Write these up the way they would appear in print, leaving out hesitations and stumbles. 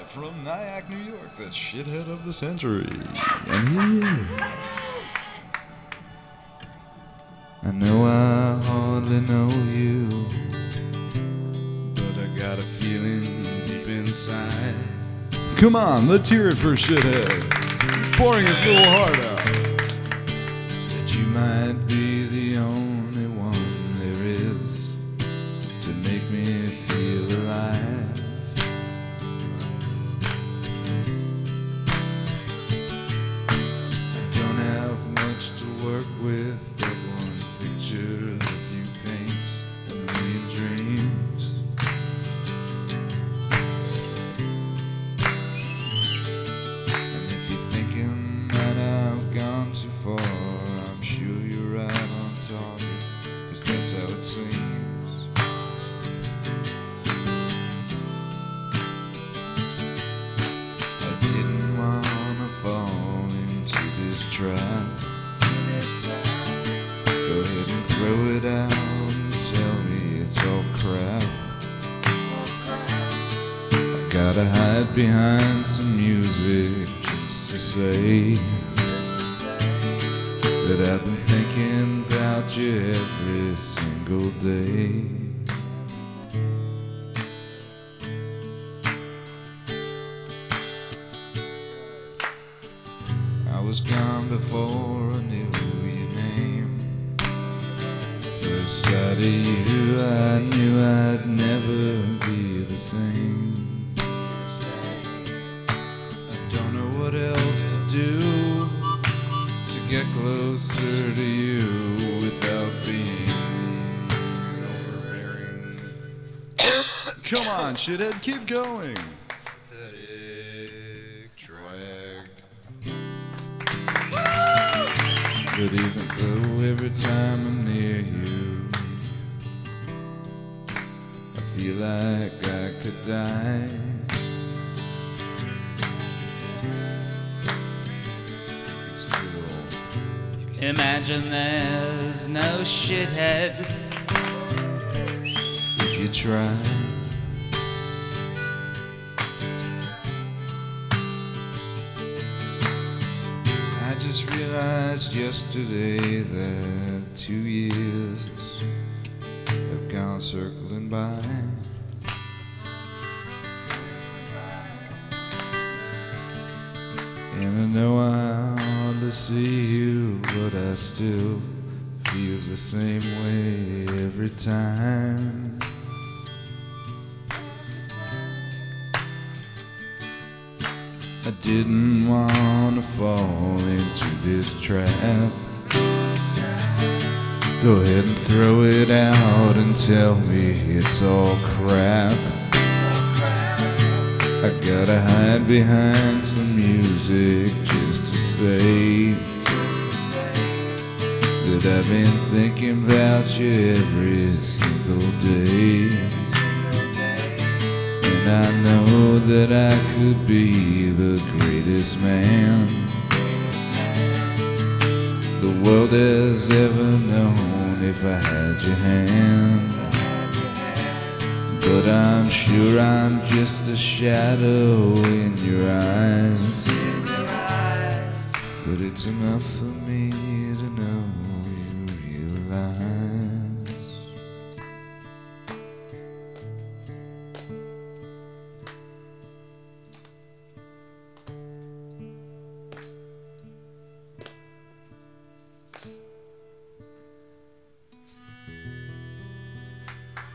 live from Nyack, New York, the shithead of the century. And here he is. I know I hardly know you, but I got a feeling deep inside. Come on, let's hear it for shithead. Pouring his little heart out. That you might be the only one there is to make me feel alive. I don't have much to work with, but one picture of you paints a million dreams. And if you're thinking that I've gone too far, I'm sure you're right on target, 'cause that's how it seems. I didn't wanna fall into this trap. Go ahead and throw it out and tell me it's all crap. I gotta hide behind some music just to say that I've been thinking about you every single day. I was gone before I knew your name. First sight of you, I knew I'd never be the same. I don't know what else to do to get closer to you without being overbearing. Come on, shithead, keep going. Pathetic drag. But even though every time I'm near you, I feel like I could die. Still, Imagine there's no shithead. if you try, I just realized yesterday that 2 years have gone circling by. And I know I hardly see you, but I still feel the same way every time. I didn't want to fall into this trap. Go ahead and throw it out and tell me it's all crap. I gotta hide behind some music just to say that I've been thinking about you every single day. And I know that I could be the greatest man the world has ever known if I had your hand. But I'm sure I'm just a shadow in your eyes. But it's enough for me to know you realize.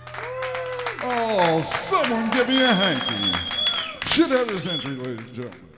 Oh, someone give me a hanky. Shithead of the century, ladies and gentlemen.